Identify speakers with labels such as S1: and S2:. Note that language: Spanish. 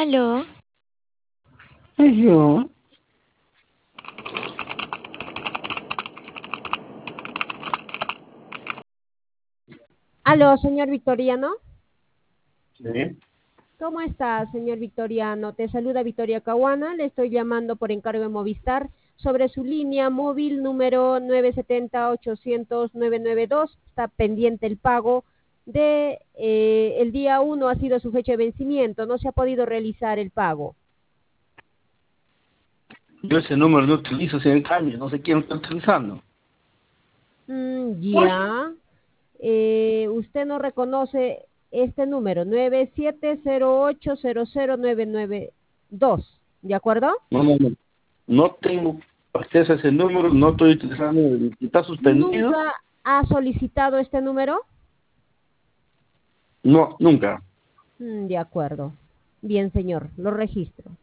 S1: Aló,
S2: Yo,
S3: Aló, señor Victoriano.
S2: sí.
S3: ¿Cómo está, señor Victoriano? Te saluda Victoria Caguana. Le estoy llamando por encargo de Movistar sobre su línea móvil número 970-800-992. Está pendiente el pago de el día 1 ha sido su fecha de vencimiento. No se ha podido realizar el pago.
S2: Yo ese número no utilizo hace años, no sé quién lo está utilizando.
S3: Ya. Usted no reconoce este número, 9708009992, ¿de acuerdo?
S2: No. No tengo acceso a ese número, no estoy utilizando, está suspendido.
S3: ¿Nunca ha solicitado este número?
S2: No, nunca.
S3: De acuerdo. Bien, señor, lo registro.